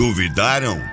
Duvidaram?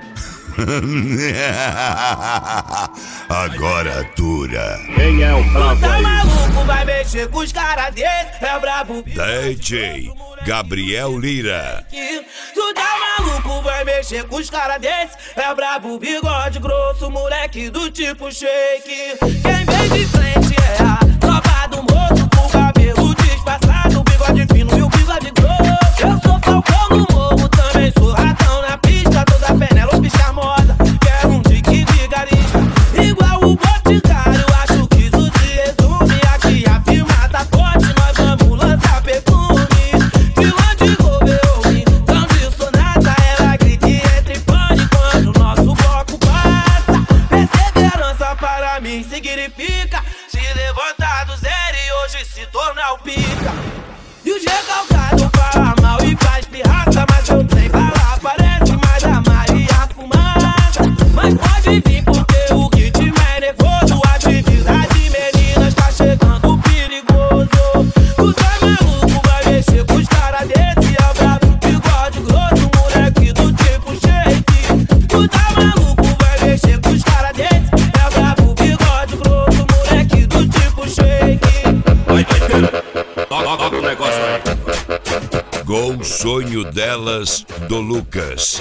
Agora atura. Quem é o brabo Tá aí? maluco, vai mexer com os caras desse, é brabo. DJ Gabriel Lira. Tu tá maluco, vai mexer com os caras desse, é brabo, bigode grosso, moleque do tipo shake. Quem vem de frente é a tropa do moço, com cabelo disfarçado, bigode fino e o bigode grosso. Eu sou Falcão no morro, também sou ratão na pista, toda Penélope charmosa, quero um tique vigarista, igual o Boticário, acho que isso se resume. Aqui a firma tá forte, nós vamos lançar perfume. Vilã de Robeomi, tão dissonata, ela grita e entra em pane quando o nosso bloco passa. Perseverança para mim significa se levantar do zero e hoje se tornar o pica. E o recalcado fala mal e faz pirraça, mas eu trem bala, parece mais a Maria Fumaça. Mas pode vir porque o ritmo é nervoso, atividade meninas tá chegando perigoso. Tu tá maluco, vai mexer com os caras desse, é brabo, bigode grosso, moleque do tipo shake. Tu tá maluco, vai mexer com os caras desse, é brabo, bigode grosso, moleque do tipo shake. Vai, toca o negócio aí. Gol Sonho Delas do Lucas.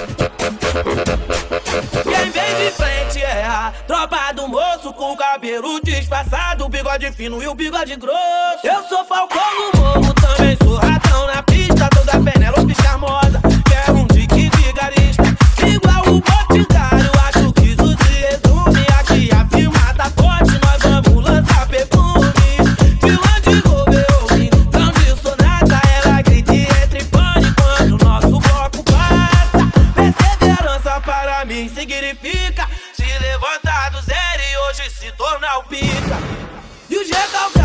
Quem vem de frente é a tropa do moço, com o cabelo disfarçado, o bigode fino e o bigode grosso. Eu sou Falcão no morro, também sou ratão na pista, toda Penélope charmosa, quero um tique vigarista, igual o Boticário, acho que isso se resume. Aqui a firma tá forte, nós vamos lançar perfume. Vilã de Robeomi, tão dissonata, ela grita e entra em pane quando o nosso bloco passa. Perseverança para mim significa se levantar do zero e hoje se tornar o pica. E o recalcado